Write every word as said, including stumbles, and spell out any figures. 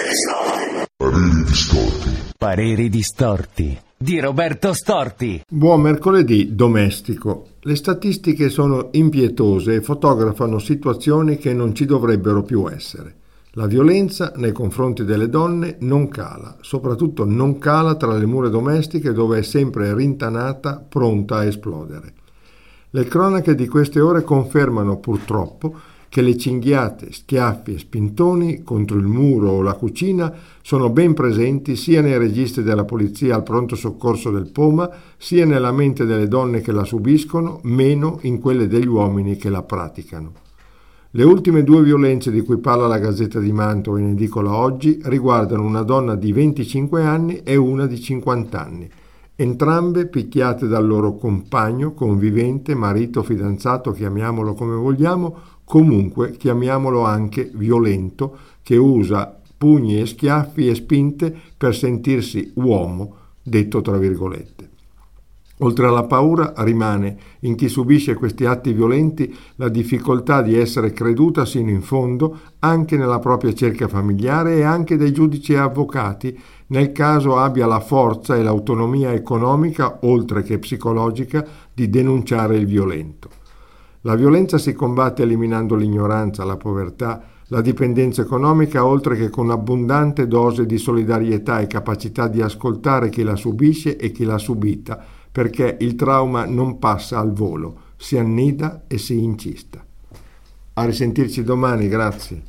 Pareri distorti. Pareri distorti di Roberto Storti. Buon mercoledì domestico. Le statistiche sono impietose e fotografano situazioni che non ci dovrebbero più essere. La violenza nei confronti delle donne non cala, soprattutto non cala tra le mura domestiche dove è sempre rintanata, pronta a esplodere. Le cronache di queste ore confermano purtroppo che le cinghiate, schiaffi e spintoni contro il muro o la cucina sono ben presenti sia nei registri della polizia al pronto soccorso del Poma, sia nella mente delle donne che la subiscono, meno in quelle degli uomini che la praticano. Le ultime due violenze di cui parla la Gazzetta di Mantova in edicola oggi riguardano una donna di venticinque anni e una di cinquanta anni, entrambe picchiate dal loro compagno, convivente, marito, fidanzato, chiamiamolo come vogliamo, comunque chiamiamolo anche violento, che usa pugni e schiaffi e spinte per sentirsi uomo, detto tra virgolette. Oltre alla paura rimane in chi subisce questi atti violenti la difficoltà di essere creduta sino in fondo anche nella propria cerchia familiare e anche dai giudici e avvocati nel caso abbia la forza e l'autonomia economica, oltre che psicologica, di denunciare il violento. La violenza si combatte eliminando l'ignoranza, la povertà, la dipendenza economica, oltre che con un'abbondante dose di solidarietà e capacità di ascoltare chi la subisce e chi l'ha subita, perché il trauma non passa al volo, si annida e si incista. A risentirci domani, grazie.